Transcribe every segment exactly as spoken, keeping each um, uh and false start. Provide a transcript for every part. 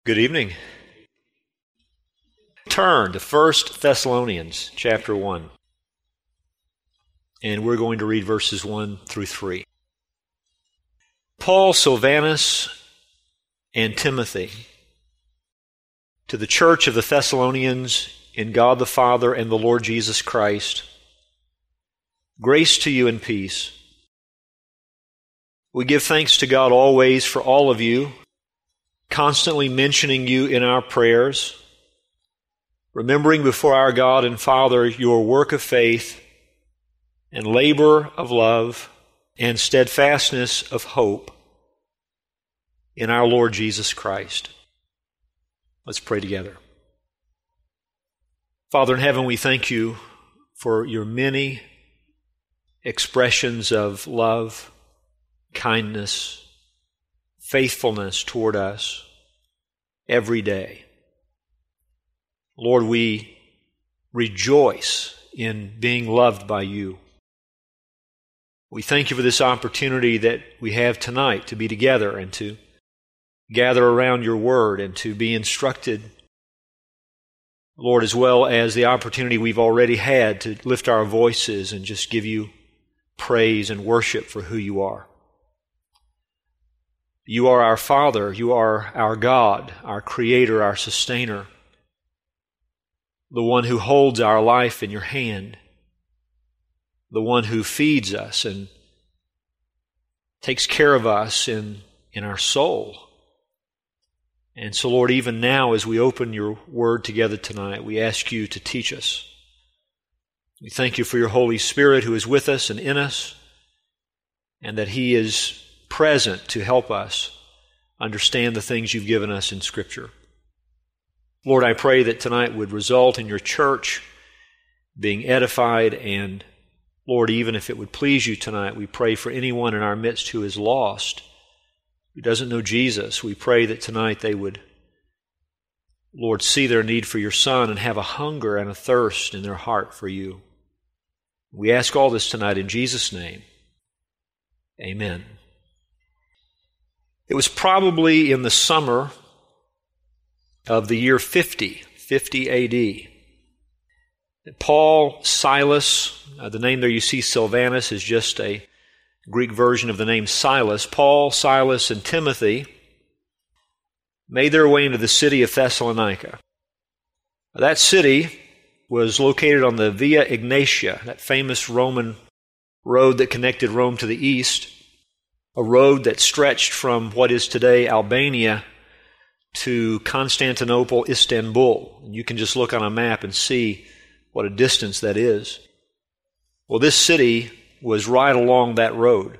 Good evening. Turn to First Thessalonians chapter one, and we're going to read verses one through three. Paul, Silvanus, and Timothy, to the church of the Thessalonians in God the Father and the Lord Jesus Christ, grace to you and peace. We give thanks to God always for all of you, constantly mentioning you in our prayers, remembering before our God and Father your work of faith and labor of love and steadfastness of hope in our Lord Jesus Christ. Let's pray together. Father in heaven, we thank you for your many expressions of love, kindness, faithfulness toward us every day. Lord, we rejoice in being loved by you. We thank you for this opportunity that we have tonight to be together and to gather around your word and to be instructed, Lord, as well as the opportunity we've already had to lift our voices and just give you praise and worship for who you are. You are our Father, you are our God, our Creator, our Sustainer, the one who holds our life in your hand, the one who feeds us and takes care of us in, in our soul. And so, Lord, even now as we open your word together tonight, we ask you to teach us. We thank you for your Holy Spirit who is with us and in us, and that he is present to help us understand the things you've given us in Scripture. Lord, I pray that tonight would result in your church being edified, and Lord, even if it would please you tonight, we pray for anyone in our midst who is lost, who doesn't know Jesus. We pray that tonight they would, Lord, see their need for your Son and have a hunger and a thirst in their heart for you. We ask all this tonight in Jesus' name. Amen. It was probably in the summer of the year fifty, fifty A D, that Paul, Silas, uh, the name there you see Silvanus is just a Greek version of the name Silas. Paul, Silas, and Timothy made their way into the city of Thessalonica. That city was located on the Via Egnatia, that famous Roman road that connected Rome to the east, a road that stretched from what is today Albania to Constantinople, Istanbul. And you can just look on a map and see what a distance that is. Well, this city was right along that road.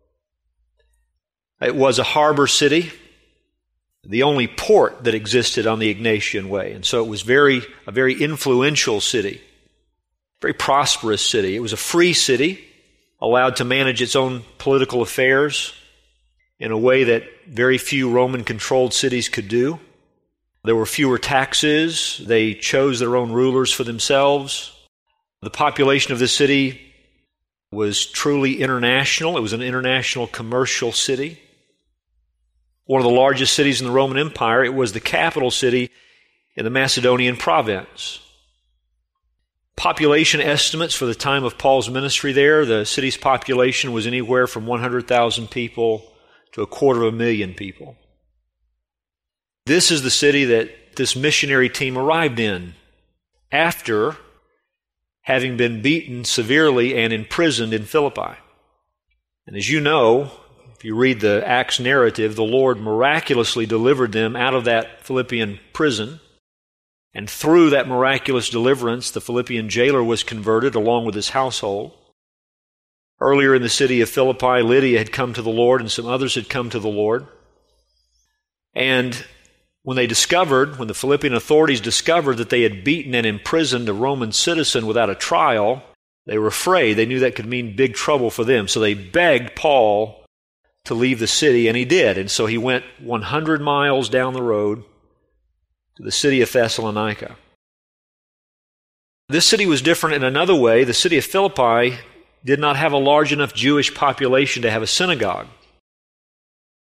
It was a harbor city, the only port that existed on the Egnatian Way. And so it was very a very influential city, very prosperous city. It was a free city, allowed to manage its own political affairs in a way that very few Roman-controlled cities could do. There were fewer taxes. They chose their own rulers for themselves. The population of the city was truly international. It was an international commercial city. One of the largest cities in the Roman Empire. It was the capital city in the Macedonian province. Population estimates for the time of Paul's ministry there, the city's population was anywhere from one hundred thousand people to a quarter of a million people. This is the city that this missionary team arrived in after having been beaten severely and imprisoned in Philippi. And as you know, if you read the Acts narrative, the Lord miraculously delivered them out of that Philippian prison. And through that miraculous deliverance, the Philippian jailer was converted along with his household. Earlier in the city of Philippi, Lydia had come to the Lord and some others had come to the Lord. And when they discovered, when the Philippian authorities discovered that they had beaten and imprisoned a Roman citizen without a trial, they were afraid. They knew that could mean big trouble for them. So they begged Paul to leave the city, and he did. And so he went one hundred miles down the road to the city of Thessalonica. This city was different in another way. The city of Philippi did not have a large enough Jewish population to have a synagogue.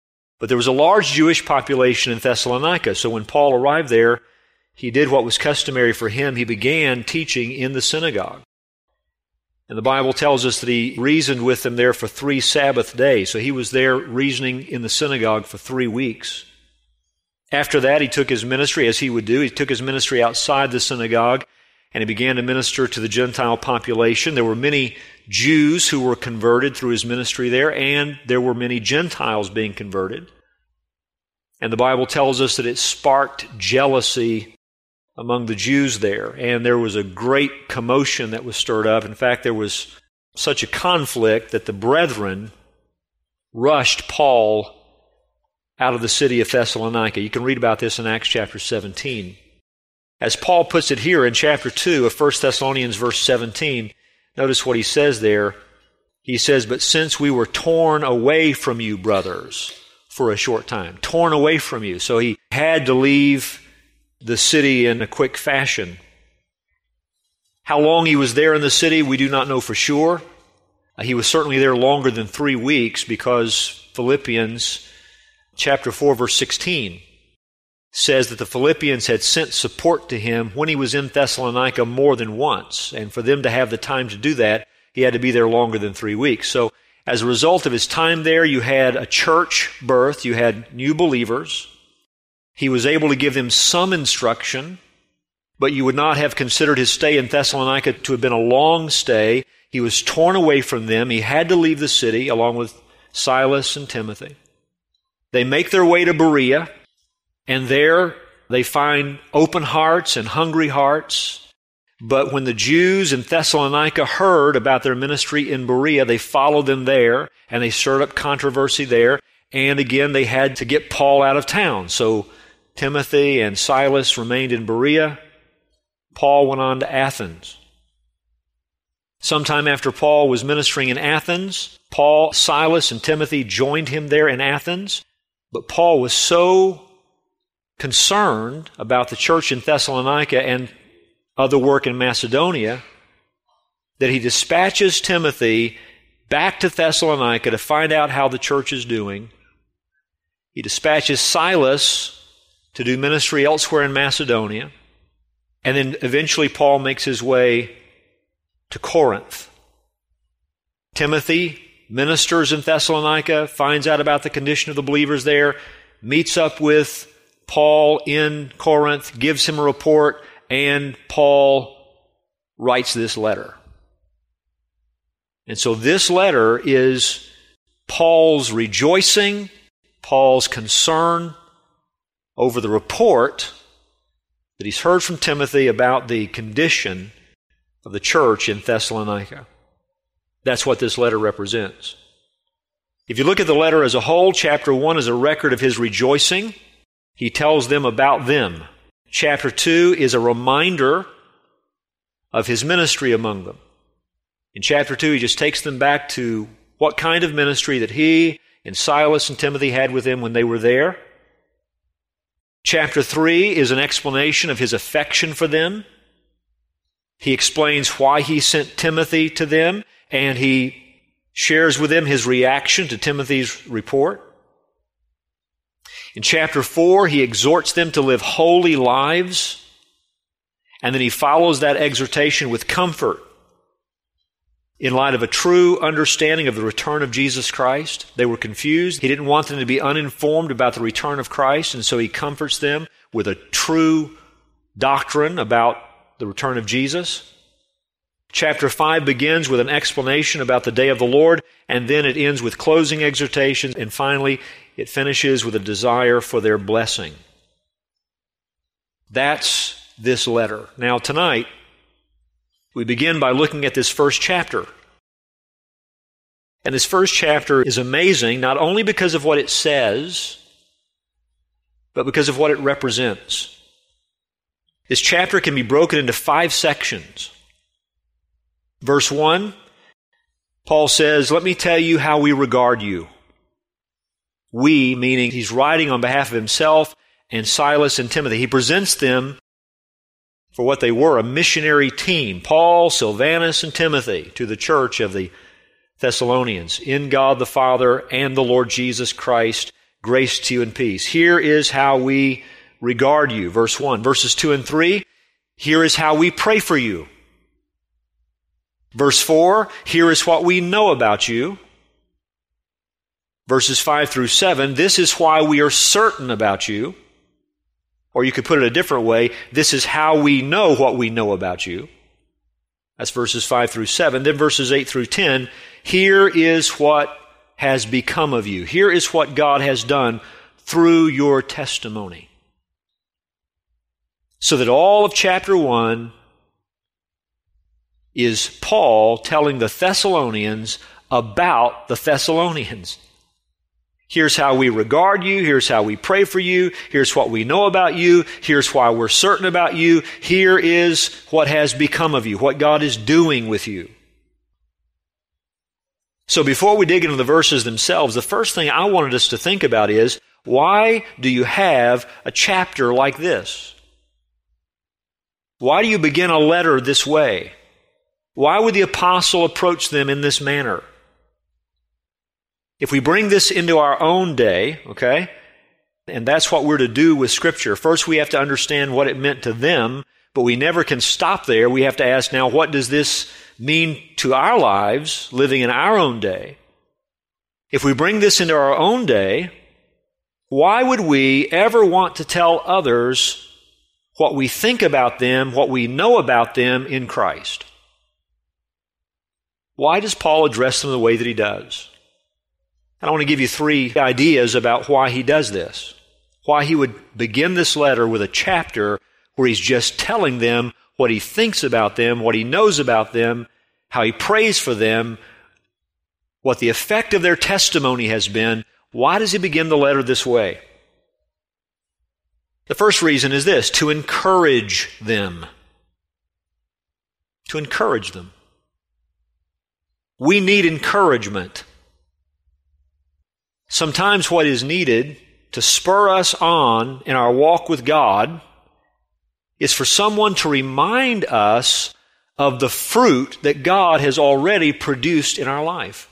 But there was a large Jewish population in Thessalonica, so when Paul arrived there, he did what was customary for him. He began teaching in the synagogue. And the Bible tells us that he reasoned with them there for three Sabbath days. So he was there reasoning in the synagogue for three weeks. After that, he took his ministry, as he would do. He took his ministry outside the synagogue, and he began to minister to the Gentile population. There were many Jews who were converted through his ministry there, and there were many Gentiles being converted. And the Bible tells us that it sparked jealousy among the Jews there, and there was a great commotion that was stirred up. In fact, there was such a conflict that the brethren rushed Paul out of the city of Thessalonica. You can read about this in Acts chapter seventeen. As Paul puts it here in chapter two of First Thessalonians verse seventeen, notice what he says there. He says, "But since we were torn away from you, brothers, for a short time." Torn away from you. So he had to leave the city in a quick fashion. How long he was there in the city, we do not know for sure. He was certainly there longer than three weeks because Philippians chapter four, verse sixteen says that the Philippians had sent support to him when he was in Thessalonica more than once. And for them to have the time to do that, he had to be there longer than three weeks. So as a result of his time there, you had a church birth, you had new believers. He was able to give them some instruction, but you would not have considered his stay in Thessalonica to have been a long stay. He was torn away from them. He had to leave the city along with Silas and Timothy. They make their way to Berea, and there they find open hearts and hungry hearts. But when the Jews in Thessalonica heard about their ministry in Berea, they followed them there, and they stirred up controversy there. And again, they had to get Paul out of town. So Timothy and Silas remained in Berea. Paul went on to Athens. Sometime after Paul was ministering in Athens, Paul, Silas, and Timothy joined him there in Athens. But Paul was so concerned about the church in Thessalonica and other work in Macedonia that he dispatches Timothy back to Thessalonica to find out how the church is doing. He dispatches Silas to do ministry elsewhere in Macedonia. And then eventually Paul makes his way to Corinth. Timothy ministers in Thessalonica, finds out about the condition of the believers there, meets up with Paul in Corinth, gives him a report, and Paul writes this letter. And so this letter is Paul's rejoicing, Paul's concern over the report that he's heard from Timothy about the condition of the church in Thessalonica. That's what this letter represents. If you look at the letter as a whole, chapter one is a record of his rejoicing. He tells them about them. Chapter two is a reminder of his ministry among them. In chapter two, he just takes them back to what kind of ministry that he and Silas and Timothy had with him when they were there. Chapter three is an explanation of his affection for them. He explains why he sent Timothy to them, and he shares with them his reaction to Timothy's report. In chapter four, he exhorts them to live holy lives, and then he follows that exhortation with comfort in light of a true understanding of the return of Jesus Christ. They were confused. He didn't want them to be uninformed about the return of Christ, and so he comforts them with a true doctrine about the return of Jesus. Chapter five begins with an explanation about the day of the Lord, and then it ends with closing exhortations, and finally it finishes with a desire for their blessing. That's this letter. Now tonight, we begin by looking at this first chapter. And this first chapter is amazing, not only because of what it says, but because of what it represents. This chapter can be broken into five sections. Verse one, Paul says, "Let me tell you how we regard you." We, meaning he's writing on behalf of himself and Silas and Timothy. He presents them for what they were, a missionary team, Paul, Silvanus, and Timothy, to the church of the Thessalonians, in God the Father and the Lord Jesus Christ, Grace to you and peace. Here is how we regard you. Verse one. Verses two and three. Here is how we pray for you. Verse four. Here is what we know about you. Verses five through seven. This is why we are certain about you. Or you could put it a different way. This is how we know what we know about you. That's verses five through seven. Then verses eight through ten. Here is what has become of you. Here is what God has done through your testimony. So that all of chapter one is Paul telling the Thessalonians about the Thessalonians. Here's how we regard you. Here's how we pray for you. Here's what we know about you. Here's why we're certain about you. Here is what has become of you, what God is doing with you. So before we dig into the verses themselves, the first thing I wanted us to think about is, why do you have a chapter like this? Why do you begin a letter this way? Why would the apostle approach them in this manner? If we bring this into our own day, okay, and that's what we're to do with Scripture. First, we have to understand what it meant to them, but we never can stop there. We have to ask now, what does this mean to our lives, living in our own day? If we bring this into our own day, why would we ever want to tell others what we think about them, what we know about them in Christ? Why does Paul address them the way that he does? And I want to give you three ideas about why he does this. Why he would begin this letter with a chapter where he's just telling them what he thinks about them, what he knows about them, how he prays for them, what the effect of their testimony has been. Why does he begin the letter this way? The first reason is this: to encourage them. To encourage them. We need encouragement. Sometimes what is needed to spur us on in our walk with God is for someone to remind us of the fruit that God has already produced in our life.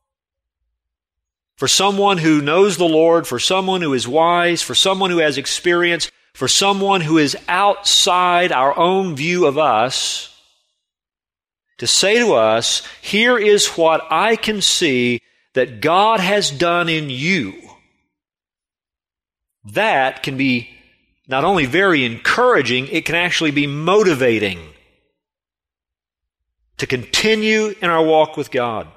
For someone who knows the Lord, for someone who is wise, for someone who has experience, for someone who is outside our own view of us, to say to us, here is what I can see that God has done in you. That can be not only very encouraging, it can actually be motivating to continue in our walk with God.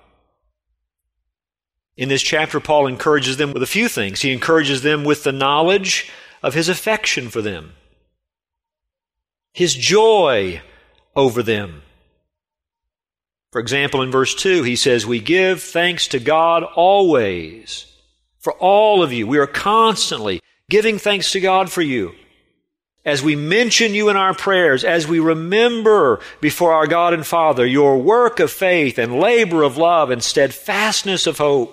In this chapter, Paul encourages them with a few things. He encourages them with the knowledge of his affection for them, his joy over them. For example, in verse two, he says, we give thanks to God always for all of you. We are constantly giving thanks to God for you. As we mention you in our prayers, as we remember before our God and Father your work of faith and labor of love and steadfastness of hope.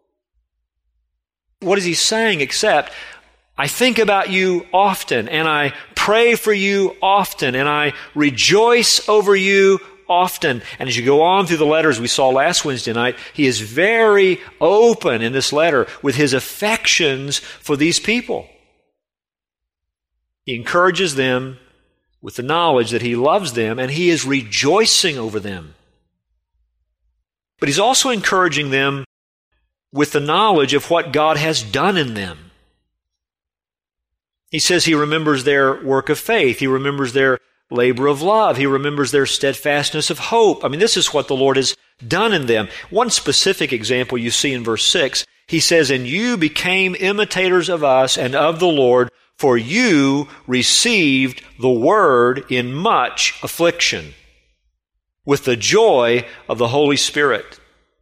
What is he saying except, I think about you often, and I pray for you often, and I rejoice over you often. And as you go on through the letters we saw last Wednesday night, he is very open in this letter with his affections for these people. He encourages them with the knowledge that he loves them and he is rejoicing over them. But he's also encouraging them with the knowledge of what God has done in them. He says he remembers their work of faith. He remembers their labor of love. He remembers their steadfastness of hope. I mean, this is what the Lord has done in them. One specific example you see in verse six, he says, and you became imitators of us and of the Lord, for you received the word in much affliction, with the joy of the Holy Spirit.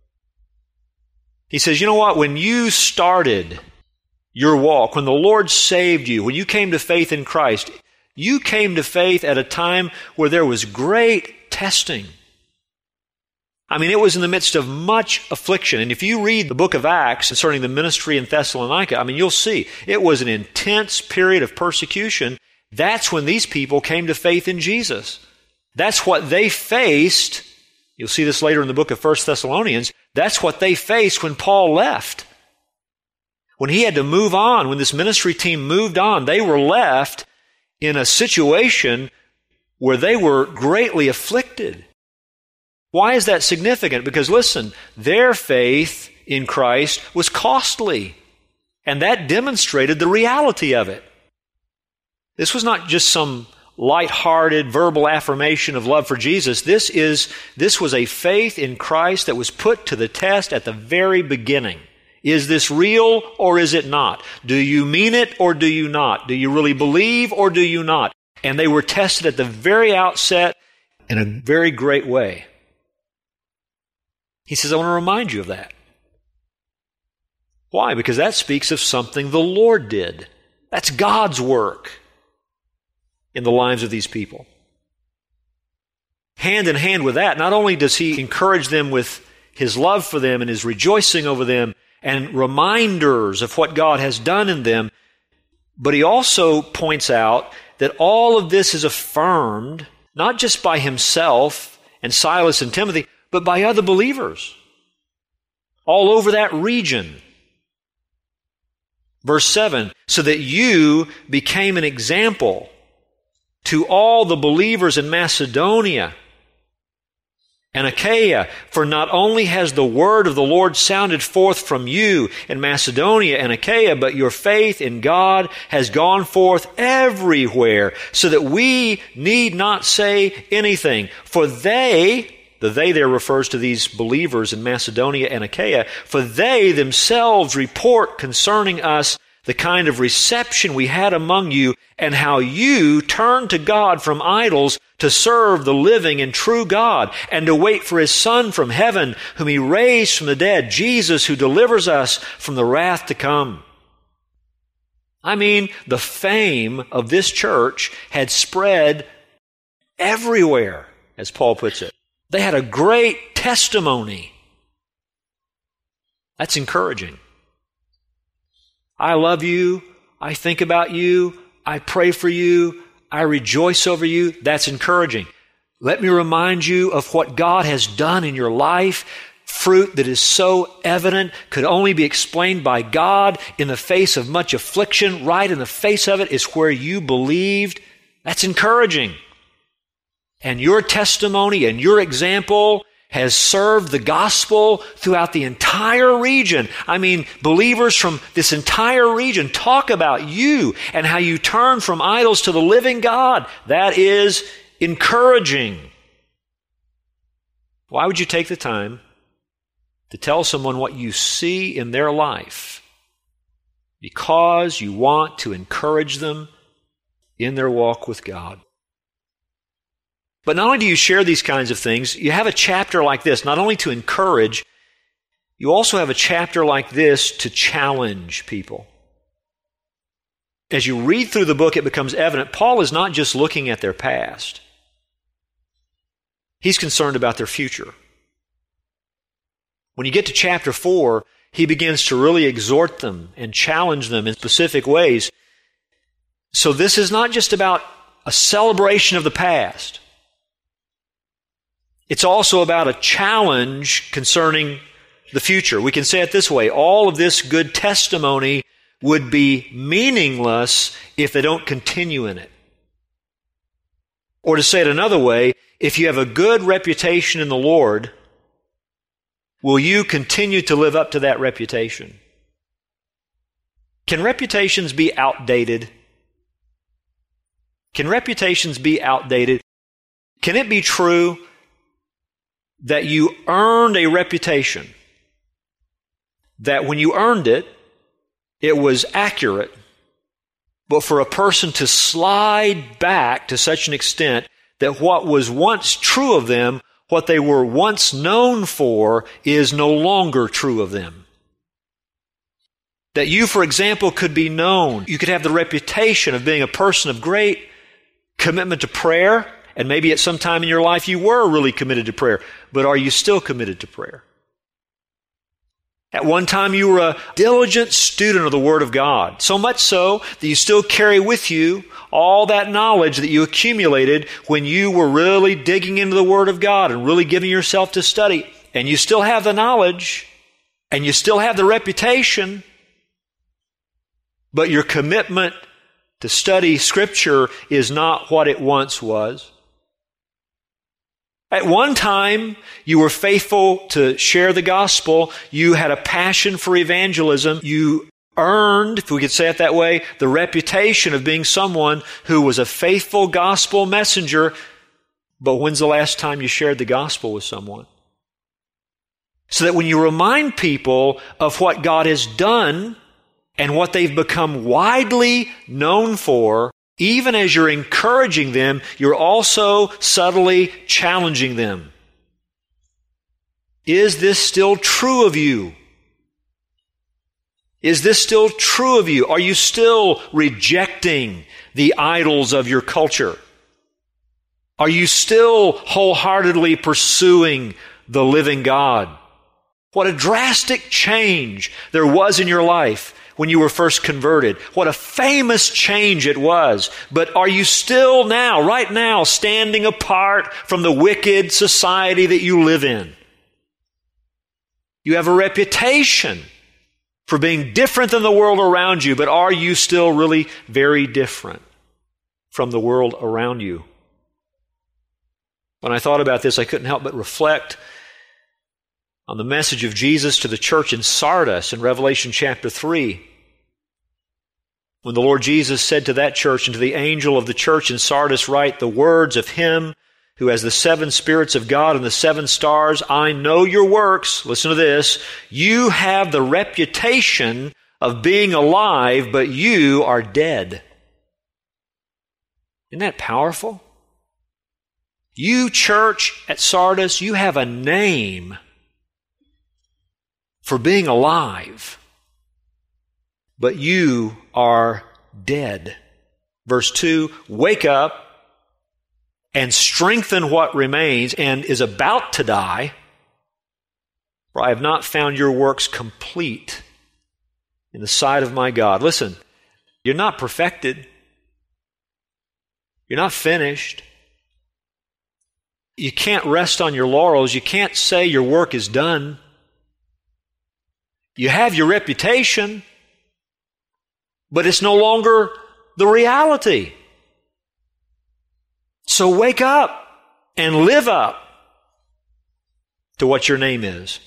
He says, you know what? When you started your walk, when the Lord saved you, when you came to faith in Christ, you came to faith at a time where there was great testing. I mean, it was in the midst of much affliction. And if you read the book of Acts concerning the ministry in Thessalonica, I mean, you'll see it was an intense period of persecution. That's when these people came to faith in Jesus. That's what they faced. You'll see this later in the book of First Thessalonians. That's what they faced when Paul left. When he had to move on, when this ministry team moved on, they were left in a situation where they were greatly afflicted. Why is that significant? Because listen, their faith in Christ was costly, and that demonstrated the reality of it. This was not just some light-hearted verbal affirmation of love for Jesus. This is, this was a faith in Christ that was put to the test at the very beginning. Is this real or is it not? Do you mean it or do you not? Do you really believe or do you not? And they were tested at the very outset in a very great way. He says, I want to remind you of that. Why? Because that speaks of something the Lord did. That's God's work in the lives of these people. Hand in hand with that, not only does he encourage them with his love for them and his rejoicing over them and reminders of what God has done in them, but he also points out that all of this is affirmed not just by himself and Silas and Timothy, but by other believers all over that region. Verse seven, so that you became an example to all the believers in Macedonia and Achaia, for not only has the word of the Lord sounded forth from you in Macedonia and Achaia, but your faith in God has gone forth everywhere, so that we need not say anything. For they, the they there refers to these believers in Macedonia and Achaia, for they themselves report concerning us the kind of reception we had among you, and how you turned to God from idols to serve the living and true God, and to wait for His Son from heaven, whom He raised from the dead, Jesus, who delivers us from the wrath to come. I mean, the fame of this church had spread everywhere, as Paul puts it. They had a great testimony. That's encouraging. I love you. I think about you. I pray for you. I rejoice over you. That's encouraging. Let me remind you of what God has done in your life. Fruit that is so evident, could only be explained by God in the face of much affliction. Right in the face of it is where you believed. That's encouraging. And your testimony and your example has served the gospel throughout the entire region. I mean, believers from this entire region talk about you and how you turn from idols to the living God. That is encouraging. Why would you take the time to tell someone what you see in their life? Because you want to encourage them in their walk with God. But not only do you share these kinds of things, you have a chapter like this, not only to encourage, you also have a chapter like this to challenge people. As you read through the book, it becomes evident Paul is not just looking at their past. He's concerned about their future. When you get to chapter four, he begins to really exhort them and challenge them in specific ways. So this is not just about a celebration of the past. It's also about a challenge concerning the future. We can say it this way: all of this good testimony would be meaningless if they don't continue in it. Or to say it another way, if you have a good reputation in the Lord, will you continue to live up to that reputation? Can reputations be outdated? Can reputations be outdated? Can it be true that you earned a reputation, that when you earned it, it was accurate, but for a person to slide back to such an extent that what was once true of them, what they were once known for, is no longer true of them? That you, for example, could be known, you could have the reputation of being a person of great commitment to prayer, and maybe at some time in your life you were really committed to prayer, but are you still committed to prayer? At one time you were a diligent student of the Word of God, so much so that you still carry with you all that knowledge that you accumulated when you were really digging into the Word of God and really giving yourself to study. And you still have the knowledge, and you still have the reputation, but your commitment to study Scripture is not what it once was. At one time, you were faithful to share the gospel. You had a passion for evangelism. You earned, if we could say it that way, the reputation of being someone who was a faithful gospel messenger. But when's the last time you shared the gospel with someone? So that when you remind people of what God has done and what they've become widely known for, even as you're encouraging them, you're also subtly challenging them. Is this still true of you? Is this still true of you? Are you still rejecting the idols of your culture? Are you still wholeheartedly pursuing the living God? What a drastic change there was in your life when you were first converted. What a famous change it was. But are you still now, right now, standing apart from the wicked society that you live in? You have a reputation for being different than the world around you, but are you still really very different from the world around you? When I thought about this, I couldn't help but reflect on the message of Jesus to the church in Sardis in Revelation chapter three. When the Lord Jesus said to that church and to the angel of the church in Sardis, write the words of him who has the seven spirits of God and the seven stars. I know your works. Listen to this. You have the reputation of being alive, but you are dead. Isn't that powerful? You, church at Sardis, you have a name for being alive, but you are dead. Verse two, wake up and strengthen what remains and is about to die, for I have not found your works complete in the sight of my God. Listen, you're not perfected. You're not finished. You can't rest on your laurels. You can't say your work is done. You have your reputation, but it's no longer the reality. So wake up and live up to what your name is.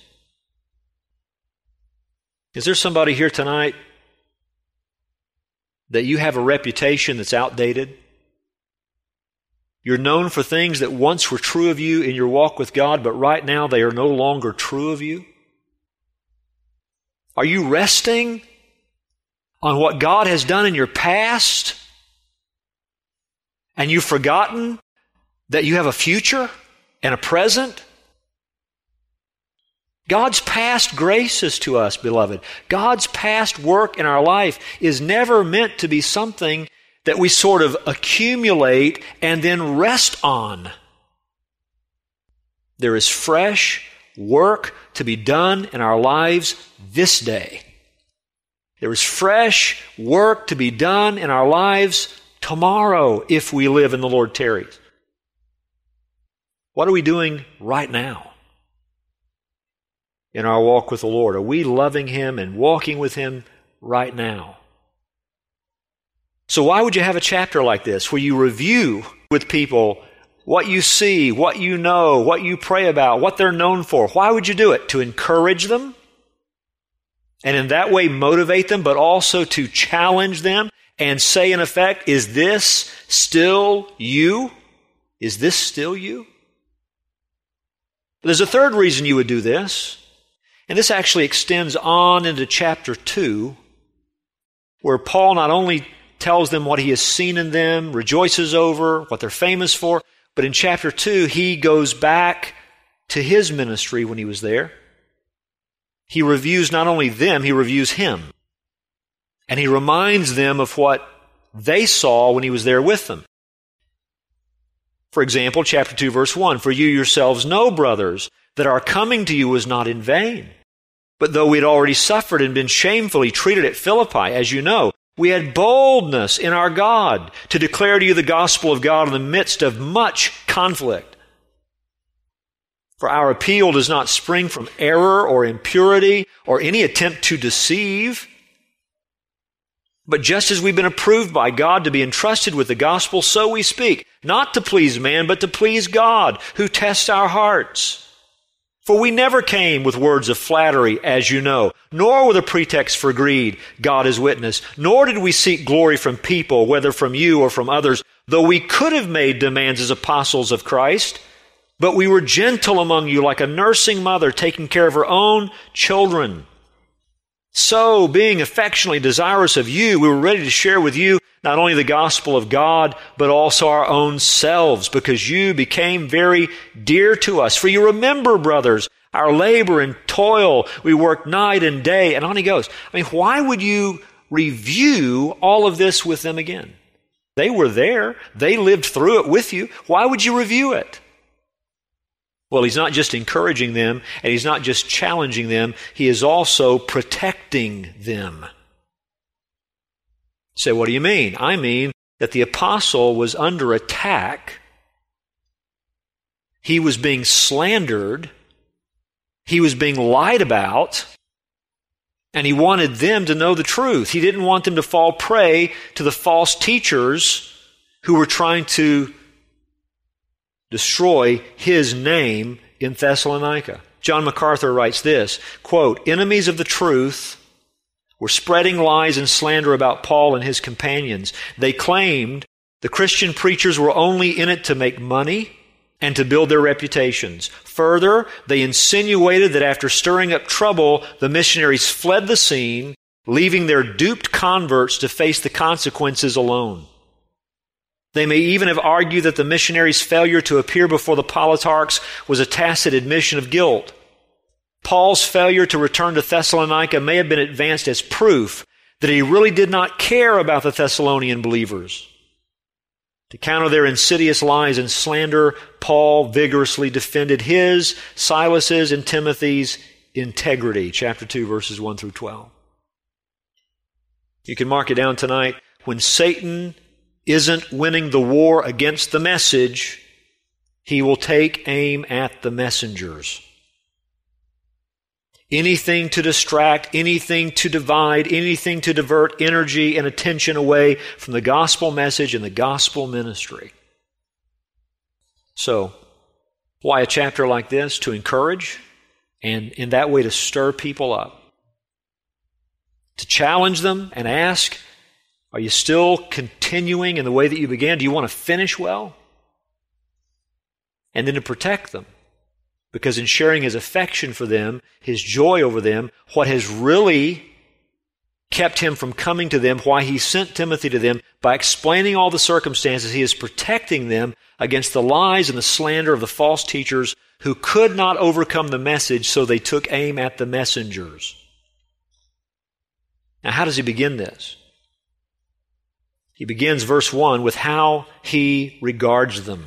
Is there somebody here tonight that you have a reputation that's outdated? You're known for things that once were true of you in your walk with God, but right now they are no longer true of you? Are you resting on what God has done in your past, and you've forgotten that you have a future and a present? God's past graces to us, beloved. God's past work in our life is never meant to be something that we sort of accumulate and then rest on. There is fresh work to be done in our lives this day. There is fresh work to be done in our lives tomorrow if we live in the Lord tarries. What are we doing right now in our walk with the Lord? Are we loving Him and walking with Him right now? So why would you have a chapter like this where you review with people what you see, what you know, what you pray about, what they're known for? Why would you do it? To encourage them and in that way motivate them, but also to challenge them and say in effect, is this still you? Is this still you? There's a third reason you would do this, and this actually extends on into chapter two, where Paul not only tells them what he has seen in them, rejoices over what they're famous for, but in chapter two, he goes back to his ministry when he was there. He reviews not only them, he reviews him. And he reminds them of what they saw when he was there with them. For example, chapter two, verse one, for you yourselves know, brothers, that our coming to you was not in vain. But though we had already suffered and been shamefully treated at Philippi, as you know, we had boldness in our God to declare to you the gospel of God in the midst of much conflict. For our appeal does not spring from error or impurity or any attempt to deceive, But just as we've been approved by God to be entrusted with the gospel, so we speak, not to please man, but to please God, who tests our hearts. For we never came with words of flattery, as you know, nor with a pretext for greed, God is witness, nor did we seek glory from people, whether from you or from others, though we could have made demands as apostles of Christ. But we were gentle among you, like a nursing mother taking care of her own children. So, being affectionately desirous of you, we were ready to share with you not only the gospel of God, but also our own selves, because you became very dear to us. For you remember, brothers, our labor and toil. We worked night and day. And on he goes. I mean, why would you review all of this with them again? They were there. They lived through it with you. Why would you review it? Well, he's not just encouraging them, and he's not just challenging them, he is also protecting them. You say, what do you mean? I mean that the apostle was under attack. He was being slandered. He was being lied about. And he wanted them to know the truth. He didn't want them to fall prey to the false teachers who were trying to destroy his name in Thessalonica. John MacArthur writes this, quote, enemies of the truth were spreading lies and slander about Paul and his companions. They claimed the Christian preachers were only in it to make money and to build their reputations. Further, they insinuated that after stirring up trouble, the missionaries fled the scene, leaving their duped converts to face the consequences alone. They may even have argued that the missionaries' failure to appear before the politarchs was a tacit admission of guilt. Paul's failure to return to Thessalonica may have been advanced as proof that he really did not care about the Thessalonian believers. To counter their insidious lies and slander, Paul vigorously defended his, Silas's, and Timothy's integrity. Chapter two, verses one through twelve. You can mark it down tonight. When Satan isn't winning the war against the message, he will take aim at the messengers. Anything to distract, anything to divide, anything to divert energy and attention away from the gospel message and the gospel ministry. So, why a chapter like this? To encourage and in that way to stir people up. To challenge them and ask, are you still continuing in the way that you began? Do you want to finish well? And then to protect them. Because in sharing his affection for them, his joy over them, what has really kept him from coming to them, why he sent Timothy to them, by explaining all the circumstances, he is protecting them against the lies and the slander of the false teachers who could not overcome the message, so they took aim at the messengers. Now, how does he begin this? He begins verse one with how he regards them.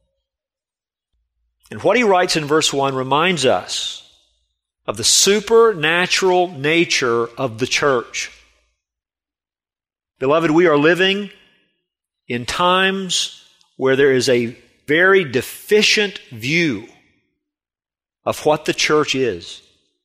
And what he writes in verse one reminds us of the supernatural nature of the church. Beloved, we are living in times where there is a very deficient view of what the church is.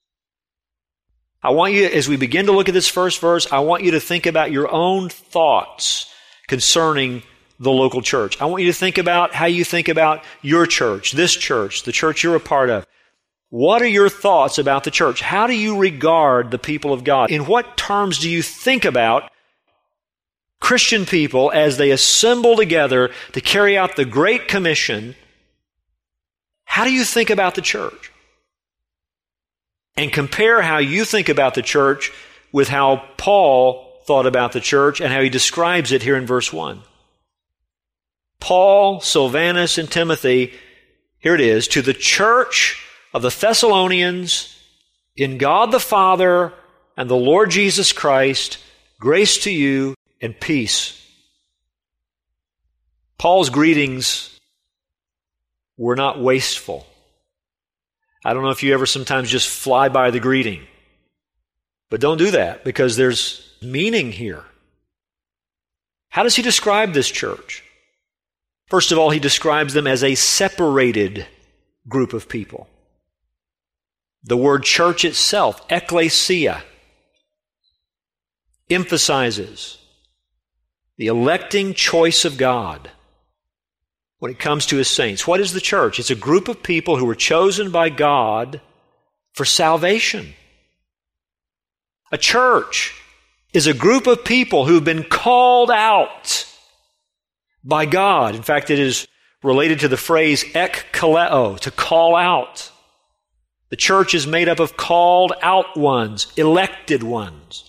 I want you, as we begin to look at this first verse, I want you to think about your own thoughts concerning the local church. I want you to think about how you think about your church, this church, the church you're a part of. What are your thoughts about the church? How do you regard the people of God? In what terms do you think about Christian people as they assemble together to carry out the Great Commission? How do you think about the church? And compare how you think about the church with how Paul thought about the church and how he describes it here in verse one. Paul, Silvanus, and Timothy, here it is, to the church of the Thessalonians, in God the Father and the Lord Jesus Christ, grace to you and peace. Paul's greetings were not wasteful. I don't know if you ever sometimes just fly by the greeting. But don't do that, because there's meaning here. How does he describe this church? First of all, he describes them as a separated group of people. The word church itself, ekklesia, emphasizes The electing choice of God when it comes to His saints. What is the church? It's a group of people who were chosen by God for salvation. A church is a group of people who've been called out by God. In fact, it is related to the phrase ekkaleo, to call out. The church is made up of called out ones, elected ones.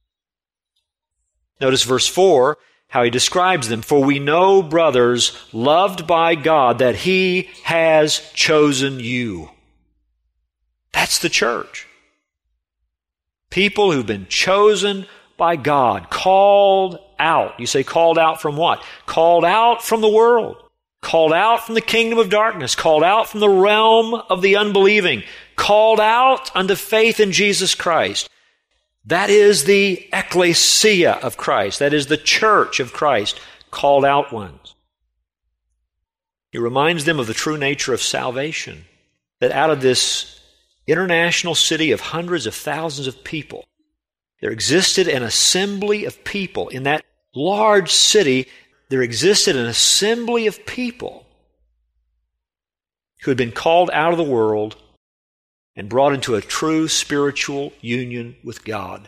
Notice verse four, how he describes them. For we know, brothers, loved by God, that He has chosen you. That's the church. People who've been chosen by God, called out. You say called out from what? Called out from the world. Called out from the kingdom of darkness. Called out from the realm of the unbelieving. Called out unto faith in Jesus Christ. That is the ecclesia of Christ. That is the church of Christ, called out ones. He reminds them of the true nature of salvation, that out of this international city of hundreds of thousands of people, there existed an assembly of people. In that large city, there existed an assembly of people who had been called out of the world and brought into a true spiritual union with God.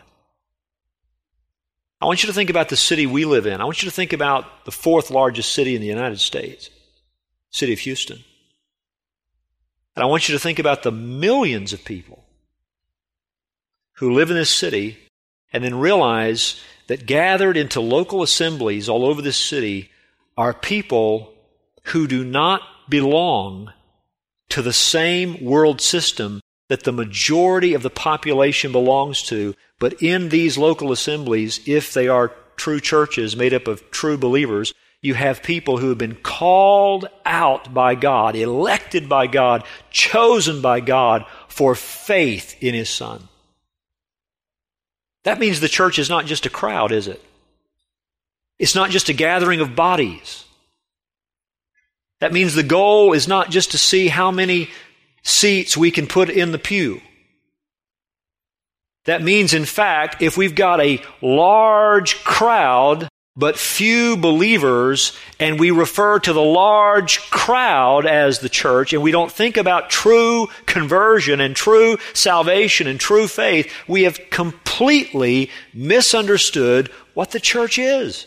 I want you to think about the city we live in. I want you to think about the fourth largest city in the United States, the city of Houston. And I want you to think about the millions of people who live in this city and then realize that gathered into local assemblies all over this city are people who do not belong to the same world system that the majority of the population belongs to, but in these local assemblies, if they are true churches made up of true believers, you have people who have been called out by God, elected by God, chosen by God for faith in His Son. That means the church is not just a crowd, is it? It's not just a gathering of bodies. That means the goal is not just to see how many seats we can put in the pew. That means, in fact, if we've got a large crowd but few believers, and we refer to the large crowd as the church, and we don't think about true conversion and true salvation and true faith, we have completely misunderstood what the church is.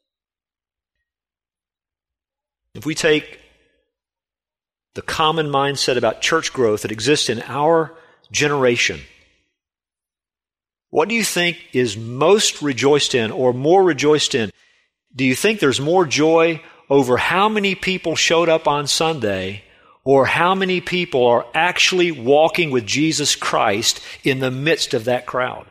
If we take the common mindset about church growth that exists in our generation, what do you think is most rejoiced in or more rejoiced in? Do you think there's more joy over how many people showed up on Sunday or how many people are actually walking with Jesus Christ in the midst of that crowd?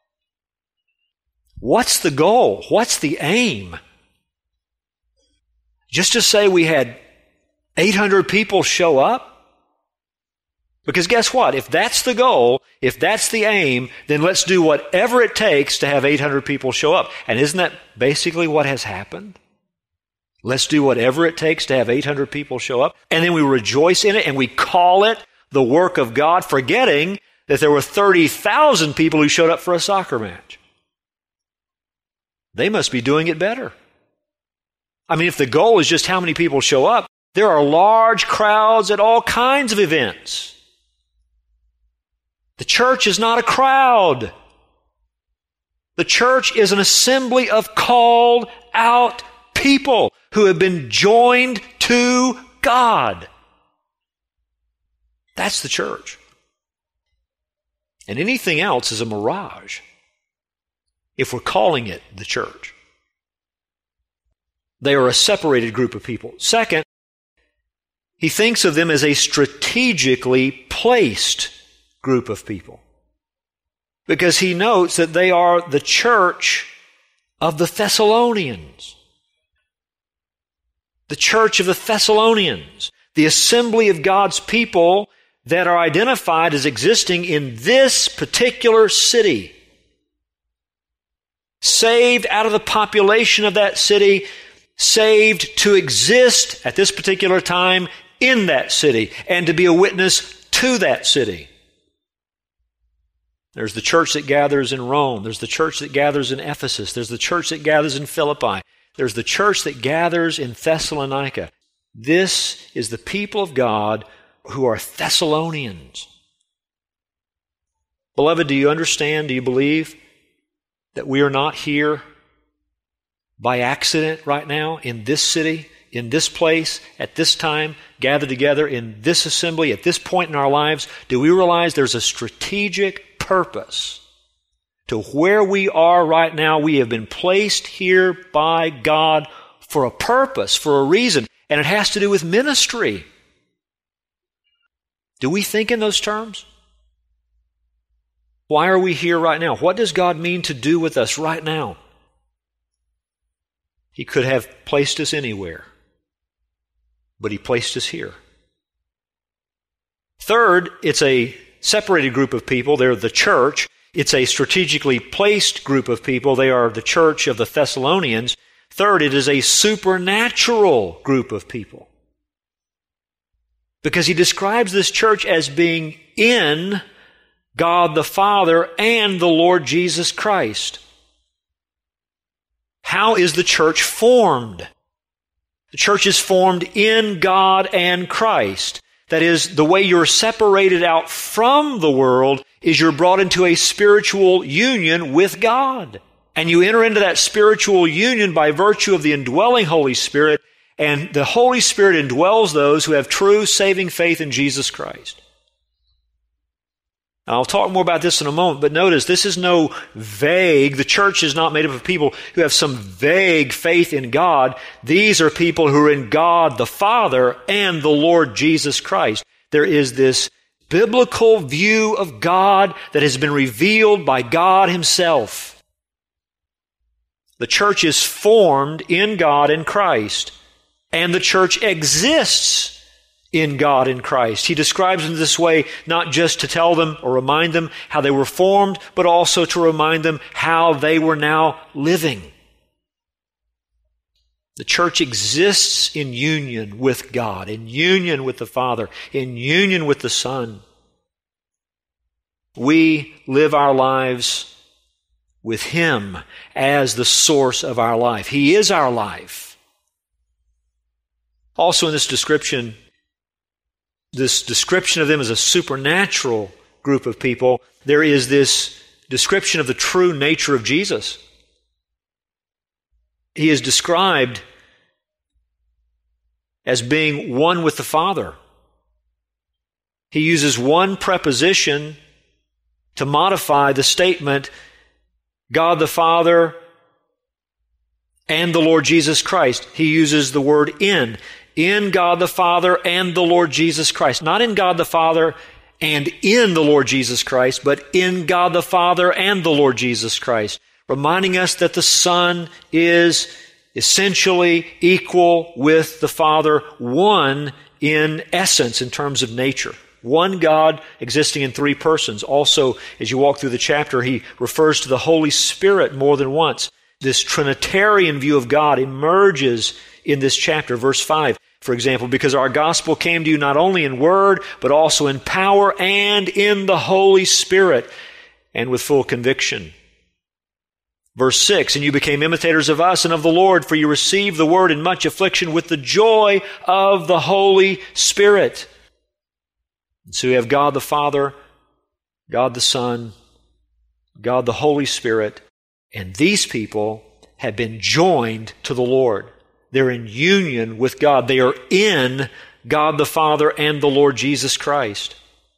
What's the goal? What's the aim? Just to say we had eight hundred people show up? Because guess what? If that's the goal, if that's the aim, then let's do whatever it takes to have eight hundred people show up. And isn't that basically what has happened? Let's do whatever it takes to have eight hundred people show up. And then we rejoice in it and we call it the work of God, forgetting that there were thirty thousand people who showed up for a soccer match. They must be doing it better. I mean, if the goal is just how many people show up, there are large crowds at all kinds of events. The church is not a crowd. The church is an assembly of called out people who have been joined to God. That's the church. And anything else is a mirage if we're calling it the church. They are a separated group of people. Second, he thinks of them as a strategically placed group of people, because he notes that they are the church of the Thessalonians. The church of the Thessalonians, the assembly of God's people that are identified as existing in this particular city. Saved out of the population of that city, saved to exist at this particular time in that city and to be a witness to that city. There's the church that gathers in Rome. There's the church that gathers in Ephesus. There's the church that gathers in Philippi. There's the church that gathers in Thessalonica. This is the people of God who are Thessalonians. Beloved, do you understand, do you believe that we are not here by accident right now in this city, in this place, at this time, gathered together in this assembly, at this point in our lives? Do we realize there's a strategic purpose to where we are right now? We have been placed here by God for a purpose, for a reason, and it has to do with ministry. Do we think in those terms? Why are we here right now? What does God mean to do with us right now? He could have placed us anywhere, but He placed us here. Third, it's a separated group of people. They're the church. It's a strategically placed group of people. They are the church of the Thessalonians. Third, it is a supernatural group of people. Because he describes this church as being in God the Father and the Lord Jesus Christ. How is the church formed? The church is formed in God and Christ. That is, the way you're separated out from the world is you're brought into a spiritual union with God. And you enter into that spiritual union by virtue of the indwelling Holy Spirit, and the Holy Spirit indwells those who have true saving faith in Jesus Christ. And I'll talk more about this in a moment, but notice this is no vague, the church is not made up of people who have some vague faith in God. These are people who are in God the Father and the Lord Jesus Christ. There is this biblical view of God that has been revealed by God Himself. The church is formed in God and Christ, and the church exists in God in Christ. He describes them this way, not just to tell them or remind them how they were formed, but also to remind them how they were now living. The church exists in union with God, in union with the Father, in union with the Son. We live our lives with Him as the source of our life. He is our life. Also in this description, this description of them as a supernatural group of people, there is this description of the true nature of Jesus. He is described as being one with the Father. He uses one preposition to modify the statement, God the Father and the Lord Jesus Christ. He uses the word in. In God the Father and the Lord Jesus Christ. Not in God the Father and in the Lord Jesus Christ, but in God the Father and the Lord Jesus Christ. Reminding us that the Son is essentially equal with the Father, one in essence in terms of nature. One God existing in three persons. Also, as you walk through the chapter, he refers to the Holy Spirit more than once. This Trinitarian view of God emerges in this chapter. Verse five, for example, because our gospel came to you not only in word, but also in power and in the Holy Spirit, and with full conviction. Verse six, and you became imitators of us and of the Lord, for you received the word in much affliction with the joy of the Holy Spirit. And so we have God the Father, God the Son, God the Holy Spirit, and these people have been joined to the Lord. They're in union with God. They are in God the Father and the Lord Jesus Christ.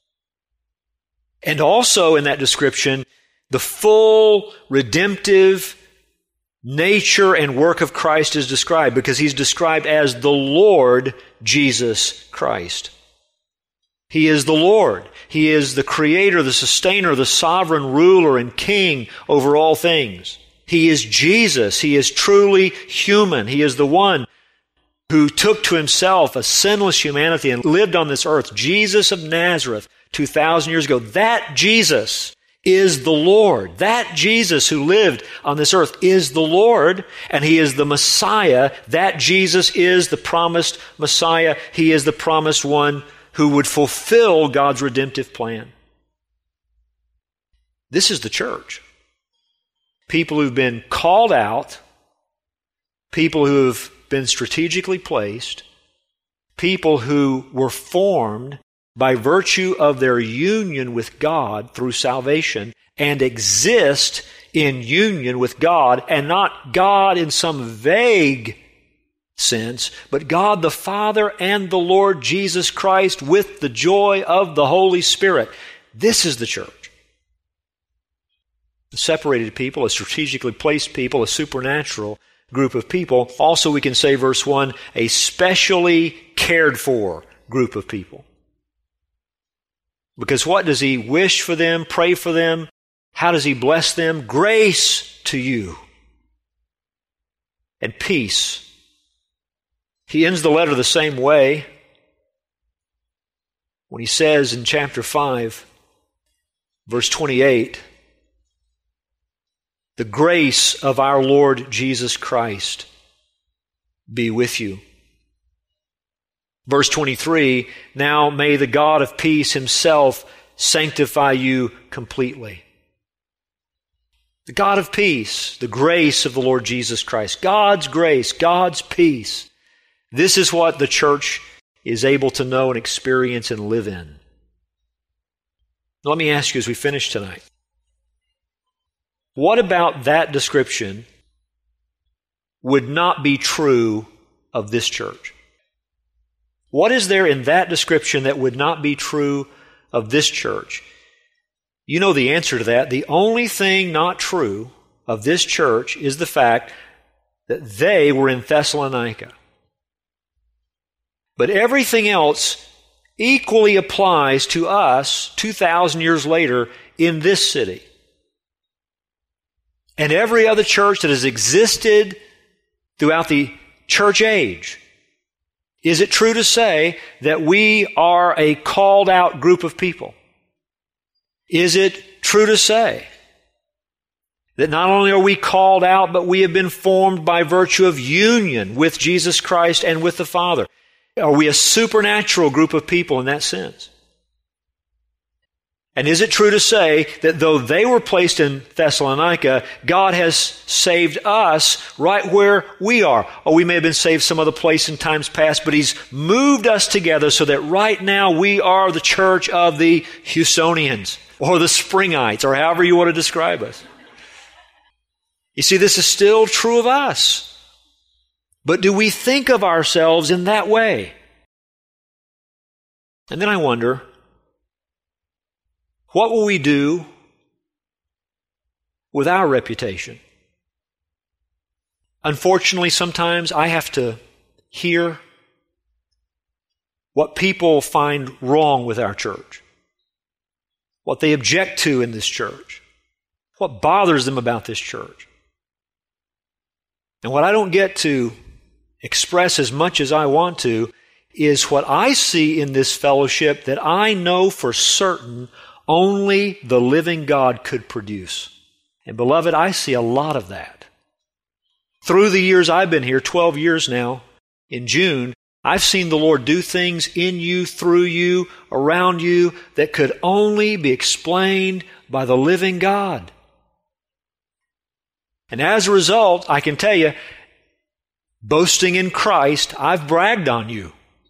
And also in that description, the full redemptive nature and work of Christ is described, because He's described as the Lord Jesus Christ. He is the Lord. He is the Creator, the Sustainer, the Sovereign Ruler and King over all things. He is Jesus. He is truly human. He is the one who took to Himself a sinless humanity and lived on this earth. Jesus of Nazareth, two thousand years ago. That Jesus is the Lord. That Jesus who lived on this earth is the Lord, and He is the Messiah. That Jesus is the promised Messiah. He is the promised one who would fulfill God's redemptive plan. This is the church. People who've been called out, people who have been strategically placed, people who were formed by virtue of their union with God through salvation and exist in union with God, and not God in some vague sense, but God the Father and the Lord Jesus Christ with the joy of the Holy Spirit. This is the church. A separated people, a strategically placed people, a supernatural group of people. Also, we can say, verse one, a specially cared for group of people. Because what does He wish for them, pray for them? How does He bless them? Grace to you and peace. He ends the letter the same way when he says in chapter five, verse twenty-eight, the grace of our Lord Jesus Christ be with you. Verse twenty-three, now may the God of peace Himself sanctify you completely. The God of peace, the grace of the Lord Jesus Christ, God's grace, God's peace. This is what the church is able to know and experience and live in. Let me ask you as we finish tonight, what about that description would not be true of this church? What is there in that description that would not be true of this church? You know the answer to that. The only thing not true of this church is the fact that they were in Thessalonica. But everything else equally applies to us two thousand years later in this city. And every other church that has existed throughout the church age. Is it true to say that we are a called out group of people? Is it true to say that not only are we called out, but we have been formed by virtue of union with Jesus Christ and with the Father? Are we a supernatural group of people in that sense? And is it true to say that though they were placed in Thessalonica, God has saved us right where we are? Or we may have been saved some other place in times past, but He's moved us together so that right now we are the church of the Houstonians or the Springites or however you want to describe us. You see, this is still true of us. But do we think of ourselves in that way? And then I wonder, what will we do with our reputation? Unfortunately, sometimes I have to hear what people find wrong with our church, what they object to in this church, what bothers them about this church. And what I don't get to express as much as I want to is what I see in this fellowship that I know for certain only the living God could produce. And beloved, I see a lot of that. Through the years I've been here, twelve years now, in June, I've seen the Lord do things in you, through you, around you, that could only be explained by the living God. And as a result, I can tell you, boasting in Christ, I've bragged on you.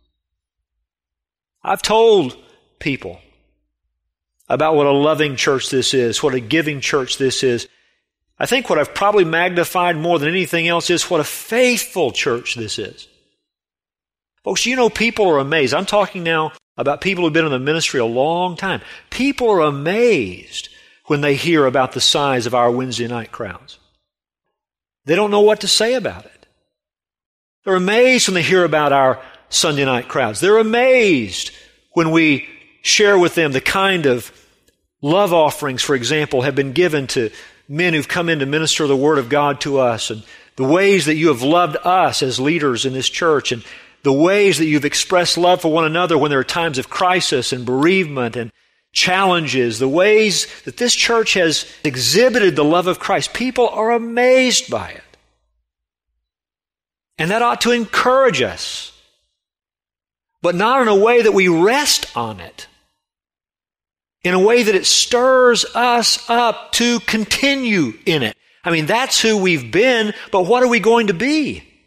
I've told people about what a loving church this is, what a giving church this is. I think what I've probably magnified more than anything else is what a faithful church this is. Folks, you know, people are amazed. I'm talking now about people who've been in the ministry a long time. People are amazed when they hear about the size of our Wednesday night crowds. They don't know what to say about it. They're amazed when they hear about our Sunday night crowds. They're amazed when we share with them the kind of love offerings, for example, have been given to men who've come in to minister the Word of God to us, and the ways that you have loved us as leaders in this church, and the ways that you've expressed love for one another when there are times of crisis and bereavement and challenges, the ways that this church has exhibited the love of Christ. People are amazed by it. And that ought to encourage us, but not in a way that we rest on it, in a way that it stirs us up to continue in it. I mean, that's who we've been, but what are we going to be?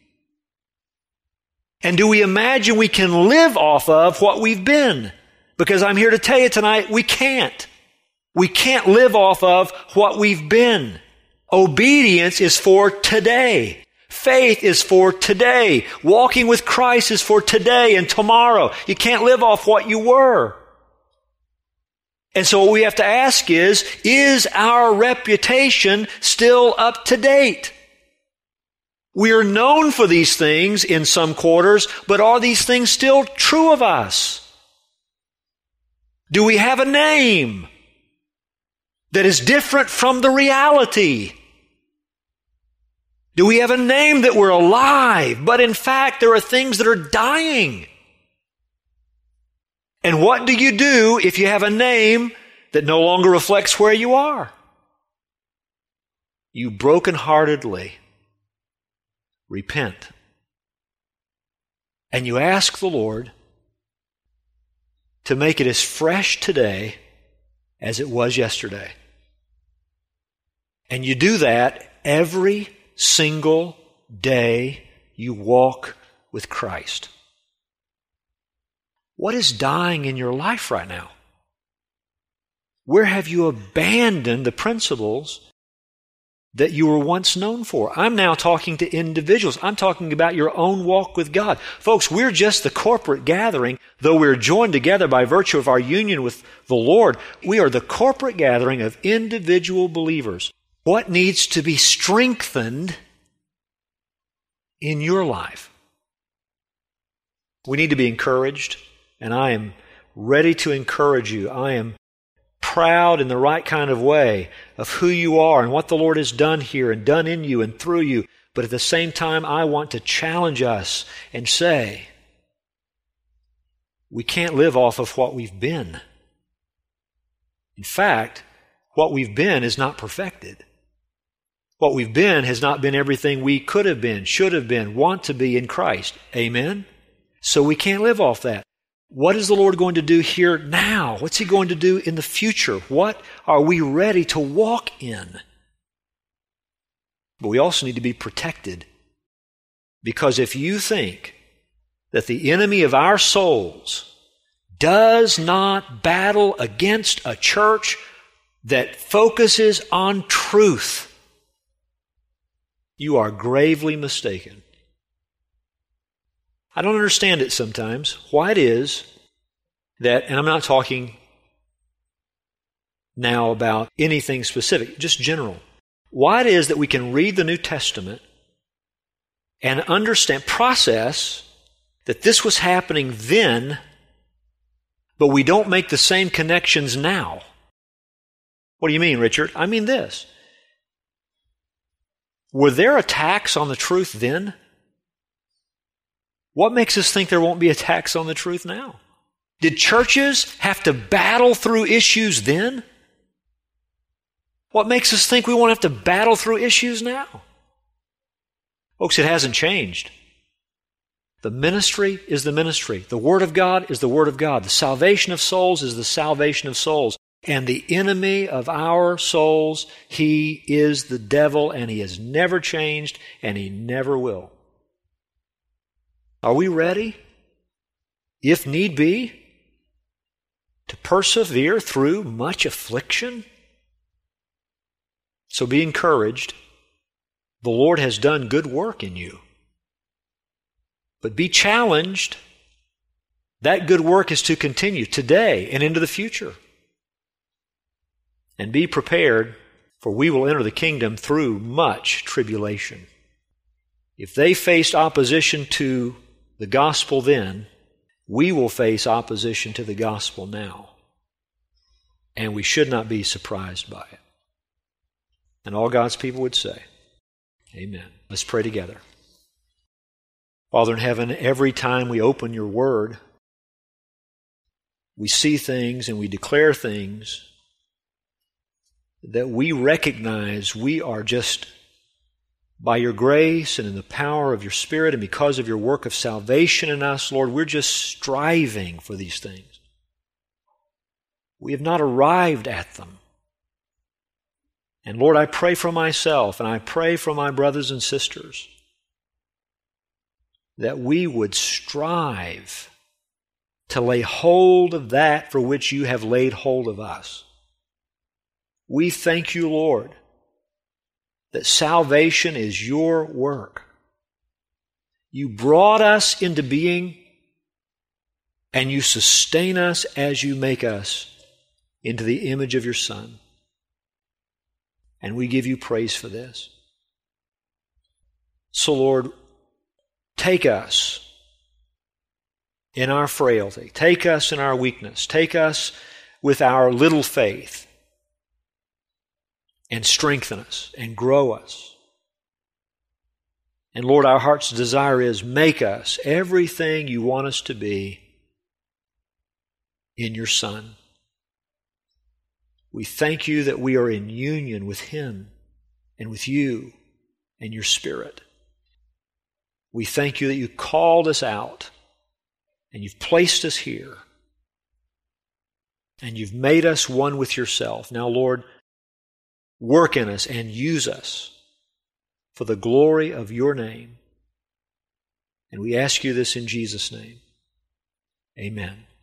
And do we imagine we can live off of what we've been? Because I'm here to tell you tonight, we can't. We can't live off of what we've been. Obedience is for today. Faith is for today. Walking with Christ is for today and tomorrow. You can't live off what you were. And so what we have to ask is, is our reputation still up to date? We are known for these things in some quarters, but are these things still true of us? Do we have a name that is different from the reality? Do we have a name that we're alive, but in fact there are things that are dying? And what do you do if you have a name that no longer reflects where you are? You brokenheartedly repent. And you ask the Lord to make it as fresh today as it was yesterday. And you do that every single day you walk with Christ. What is dying in your life right now? Where have you abandoned the principles that you were once known for? I'm now talking to individuals. I'm talking about your own walk with God. Folks, we're just the corporate gathering. Though we're joined together by virtue of our union with the Lord, we are the corporate gathering of individual believers. What needs to be strengthened in your life? We need to be encouraged, and I am ready to encourage you. I am proud in the right kind of way of who you are and what the Lord has done here and done in you and through you. But at the same time, I want to challenge us and say, we can't live off of what we've been. In fact, what we've been is not perfected. What we've been has not been everything we could have been, should have been, want to be in Christ. Amen? So we can't live off that. What is the Lord going to do here now? What's He going to do in the future? What are we ready to walk in? But we also need to be protected. Because if you think that the enemy of our souls does not battle against a church that focuses on truth, you are gravely mistaken. I don't understand it sometimes, why it is that, and I'm not talking now about anything specific, just general, why it is that we can read the New Testament and understand, process that this was happening then, but we don't make the same connections now. What do you mean, Richard? I mean this. Were there attacks on the truth then? What makes us think there won't be attacks on the truth now? Did churches have to battle through issues then? What makes us think we won't have to battle through issues now? Folks, it hasn't changed. The ministry is the ministry. The Word of God is the Word of God. The salvation of souls is the salvation of souls. And the enemy of our souls, he is the devil, and he has never changed, and he never will. Are we ready, if need be, to persevere through much affliction? So be encouraged. The Lord has done good work in you. But be challenged. That good work is to continue today and into the future. And be prepared, for we will enter the kingdom through much tribulation. If they faced opposition to the gospel then, we will face opposition to the gospel now. And we should not be surprised by it. And all God's people would say, amen. Let's pray together. Father in heaven, every time we open your word, we see things and we declare things that we recognize we are just, by your grace and in the power of your Spirit and because of your work of salvation in us, Lord, we're just striving for these things. We have not arrived at them. And Lord, I pray for myself and I pray for my brothers and sisters that we would strive to lay hold of that for which you have laid hold of us. We thank you, Lord, that salvation is your work. You brought us into being, and you sustain us as you make us into the image of your Son. And we give you praise for this. So, Lord, take us in our frailty. Take us in our weakness. Take us with our little faith. And strengthen us and grow us. And Lord, our heart's desire is make us everything you want us to be in your Son. We thank you that we are in union with Him and with you and your Spirit. We thank you that you called us out and you've placed us here and you've made us one with yourself. Now, Lord, work in us and use us for the glory of your name. And we ask you this in Jesus' name. Amen.